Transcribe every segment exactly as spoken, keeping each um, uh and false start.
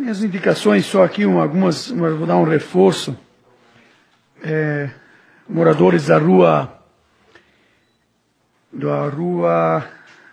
Minhas indicações, só aqui um, algumas, uma, vou dar um reforço. É, moradores da rua, da rua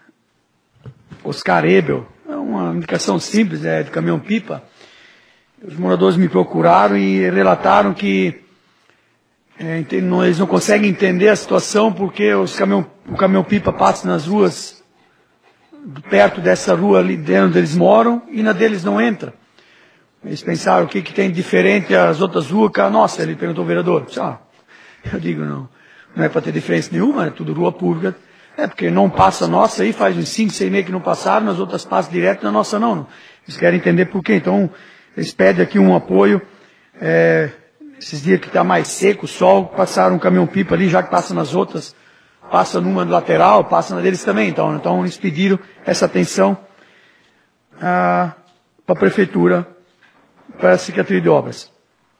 Oscar Ebel, é uma indicação simples, é de caminhão-pipa. Os moradores me procuraram e relataram que é, não, eles não conseguem entender a situação porque os caminhão, o caminhão-pipa passa nas ruas, perto dessa rua ali dentro onde eles moram, e na deles não entra. Eles pensaram o que, que tem diferente as outras ruas. Nossa, ele perguntou ao vereador. Ah, eu digo, não, não é para ter diferença nenhuma, é tudo rua pública. É porque não passa a nossa aí, faz uns cinco, seis meses que não passaram, nas outras passam direto, na nossa não. Eles querem entender por quê. Então, eles pedem aqui um apoio. É, esses dias que está mais seco, o sol, passaram um caminhão-pipa ali, já que passa nas outras, passa numa lateral, passa na deles também. Então, então eles pediram essa atenção ah, para a prefeitura, para a Secretaria de Obras.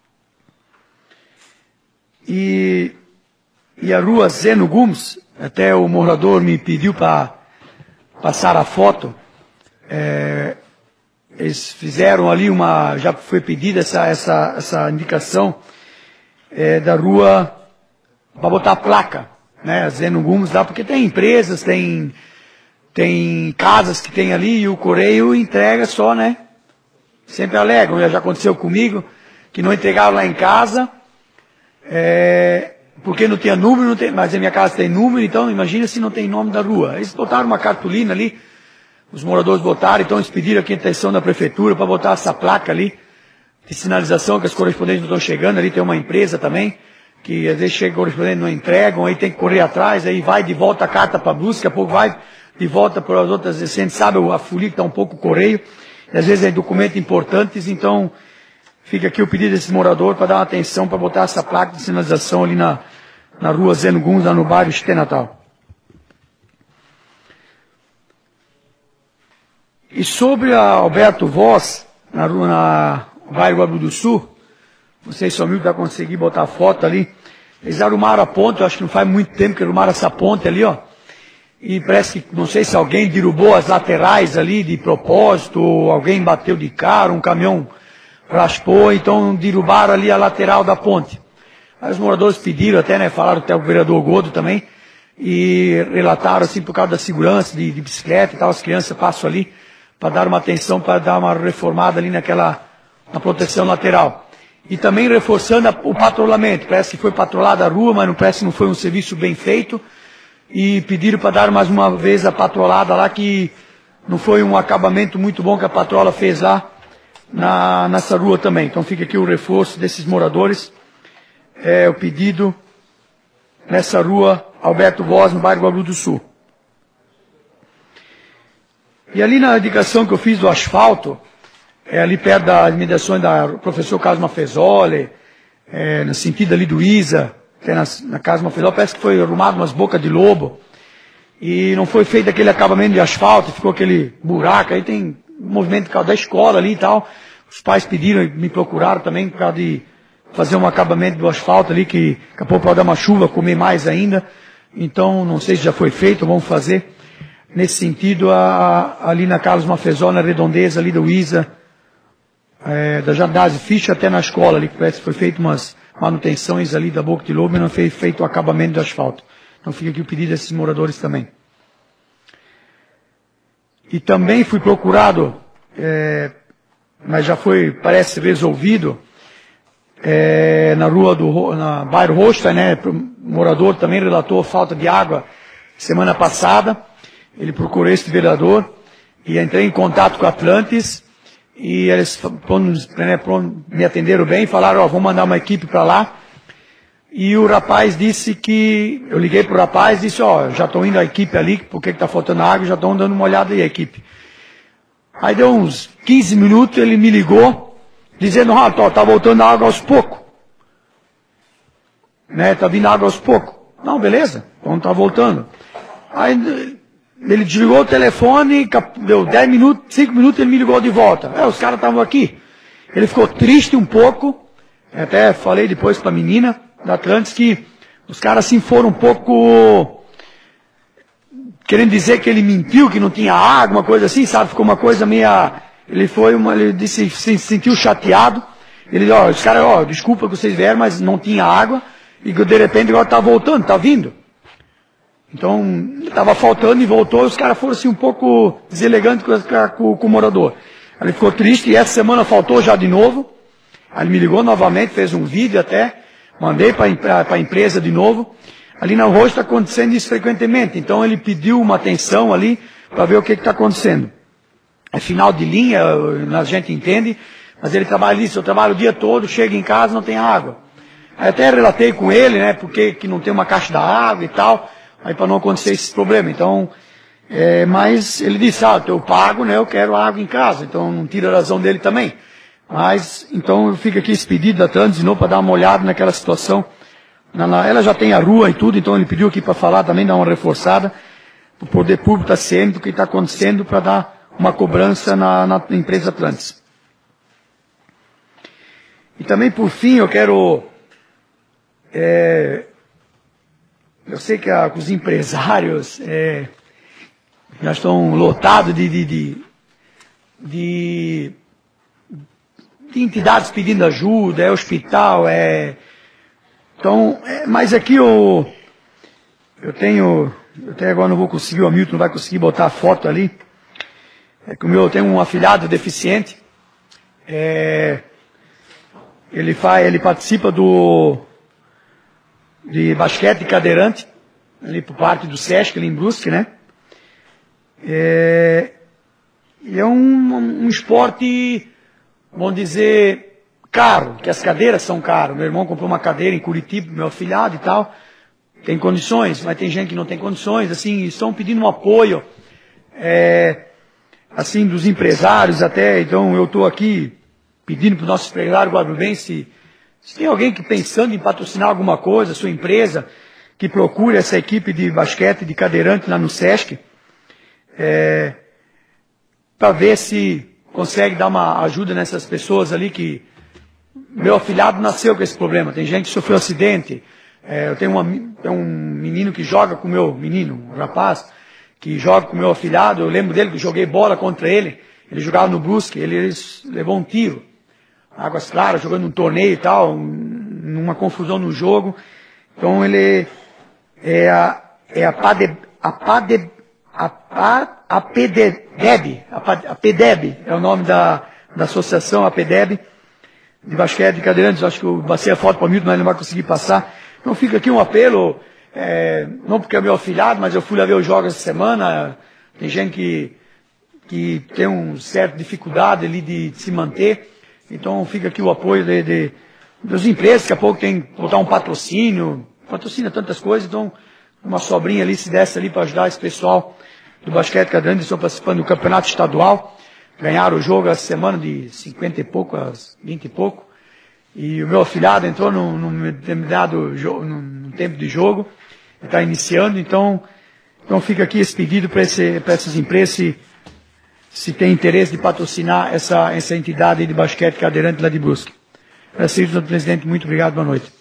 E, e a rua Zeno Gomes, até o morador me pediu para passar a foto. É, eles fizeram ali uma, já foi pedida essa, essa, essa indicação é, da rua para botar placa, né? Zeno Gomes lá, porque tem empresas, tem, tem casas que tem ali e o correio entrega só, né? Sempre alegam, já aconteceu comigo, que não entregaram lá em casa, é, porque não tinha número, não tem, mas a minha casa tem número, então imagina se não tem nome da rua. Eles botaram uma cartolina ali, os moradores botaram, então eles pediram aqui a atenção da prefeitura para botar essa placa ali, de sinalização, que as correspondentes não estão chegando, ali tem uma empresa também, que às vezes chega correspondente não entregam, aí tem que correr atrás, aí vai de volta a carta para busca, daqui a pouco vai de volta para as outras, a gente sabe, a folia que está um pouco correio, e às vezes é documentos importantes, então fica aqui o pedido desse morador para dar uma atenção, para botar essa placa de sinalização ali na, na rua Zeno Gomes, lá no bairro Chité Natal. E sobre a Alberto Voz, na rua, na bairro Guabu do Sul, vocês só viram para conseguir botar a foto ali, eles arrumaram a ponte, eu acho que não faz muito tempo que arrumaram essa ponte ali, ó. E parece que, não sei se alguém derrubou as laterais ali de propósito, ou alguém bateu de cara, um caminhão raspou, então derrubaram ali a lateral da ponte. Aí os moradores pediram até, né, falaram até o vereador Godo também, e relataram assim por causa da segurança de, de bicicleta e tal, as crianças passam ali para dar uma atenção, para dar uma reformada ali naquela, na proteção lateral. E também reforçando a, o patrulhamento, parece que foi patrulhada a rua, mas não parece que não foi um serviço bem feito, e pediram para dar mais uma vez a patrolada lá, que não foi um acabamento muito bom que a patrola fez lá na, nessa rua também. Então fica aqui o reforço desses moradores, é, o pedido nessa rua Alberto Voz, no bairro Guabu do Sul. E ali na indicação que eu fiz do asfalto, é ali perto das imediações da professor Carlos Mafezoli, é, no sentido ali do Isa, até na, na casa Mafezoli, parece que foi arrumado umas bocas de lobo, e não foi feito aquele acabamento de asfalto, ficou aquele buraco, aí tem um movimento da escola ali e tal, os pais pediram e me procuraram também por causa de fazer um acabamento do asfalto ali, que daqui a pouco pode dar uma chuva, comer mais ainda, então não sei se já foi feito, vamos fazer nesse sentido, a, a, ali na Carlos Mafezoli, na redondeza ali do Isa, é, da Jardase Ficha até na escola ali, que parece que foi feito umas manutenções ali da boca de lobo e não foi feito o acabamento do asfalto. Então fica aqui o pedido desses moradores também. E também fui procurado, é, mas já foi, parece, resolvido, é, na rua do, na bairro Rocha, né, o morador também relatou falta de água semana passada, ele procurou esse vereador, e entrei em contato com a Atlantis, e eles né, me atenderam bem, falaram, ó, vamos mandar uma equipe para lá. E o rapaz disse que, eu liguei pro rapaz, disse, ó, já estou indo a equipe ali, porque está faltando água, já estão dando uma olhada aí a equipe. Aí deu uns quinze minutos, ele me ligou, dizendo, ó, tá, tá voltando a água aos poucos. Né, tá vindo água aos poucos. Não, beleza, então tá voltando. Aí ele desligou o telefone, deu dez minutos, cinco minutos, ele me ligou de volta. É, os caras estavam aqui. Ele ficou triste um pouco, até falei depois para a menina da Atlantis que os caras assim foram um pouco querendo dizer que ele mentiu, que não tinha água, uma coisa assim, sabe? Ficou uma coisa meia ele foi uma, ele disse, se sentiu chateado. Ele disse, ó, os caras, ó, desculpa que vocês vieram, mas não tinha água, e de repente agora tá voltando, tá vindo. Então, estava faltando e voltou, e os caras foram assim um pouco deselegantes com, com, com o morador. Ele ficou triste, e essa semana faltou já de novo. Aí ele me ligou novamente, fez um vídeo até, mandei para a empresa de novo. Ali na rua está acontecendo isso frequentemente, então ele pediu uma atenção ali para ver o que está acontecendo. É final de linha, a gente entende, mas ele trabalha isso, eu trabalho o dia todo, chega em casa não tem água. Aí até relatei com ele, né, porque que não tem uma caixa da água e tal, aí para não acontecer esse problema. Então, é, mas ele disse, ah, eu pago, né, eu quero água em casa, então não tira a razão dele também. Mas, então fica aqui esse pedido da Trans de novo para dar uma olhada naquela situação. Na, na, ela já tem a rua e tudo, então ele pediu aqui para falar também, dar uma reforçada, para o poder público estar ciente do que está acontecendo, para dar uma cobrança na, na empresa Atlantis. E também, por fim, eu quero... É, eu sei que, a, que os empresários é, já estão lotados de, de, de, de, de entidades pedindo ajuda, é hospital, é... Então, é, mas aqui eu, eu tenho... Eu até agora não vou conseguir, o Hamilton não vai conseguir botar a foto ali. É que o meu, eu tenho um afilhado deficiente. É, ele, faz, ele participa do... de basquete cadeirante, ali por parte do Sesc, ali em Brusque, né? É, e é um, um esporte, vamos dizer, caro, que as cadeiras são caras. Meu irmão comprou uma cadeira em Curitiba, meu afilhado e tal, tem condições, mas tem gente que não tem condições, assim, estão pedindo um apoio, é, assim, dos empresários até. Então eu estou aqui pedindo para o nosso empresário guarubense, se tem alguém que pensando em patrocinar alguma coisa, sua empresa, que procure essa equipe de basquete, de cadeirante lá no Sesc, é, para ver se consegue dar uma ajuda nessas pessoas ali que... Meu afilhado nasceu com esse problema, tem gente que sofreu acidente, é, eu tenho, uma, tenho um menino que joga com o meu menino, um rapaz, que joga com o meu afilhado, eu lembro dele que joguei bola contra ele, ele jogava no Brusque, ele, ele levou um tiro. Águas Claras, jogando um torneio e tal, numa confusão no jogo. Então ele é a, é a PADE, a PADE, a, a, a PEDEB, a PEDEB é o nome da, da associação, a PEDEB, de basquete de cadeirantes. Acho que eu passei a foto para o Milton, mas ele não vai conseguir passar. Então fica aqui um apelo, é, não porque é meu afilhado, mas eu fui lá ver os jogos essa semana, tem gente que, que tem uma certa dificuldade ali de, de se manter. Então fica aqui o apoio de, de, das empresas, daqui a pouco tem que botar um patrocínio, patrocina tantas coisas, então uma sobrinha ali se desse ali para ajudar esse pessoal do basquete cadeirante, estão participando do campeonato estadual, ganharam o jogo essa semana de cinquenta e pouco a vinte e pouco, e o meu afilhado entrou num, num determinado jogo, num tempo de jogo, está iniciando, então, então fica aqui esse pedido para esse, para essas empresas, se, se tem interesse de patrocinar essa, essa entidade de basquete cadeirante lá de Brusque. Senhor presidente, muito obrigado, boa noite.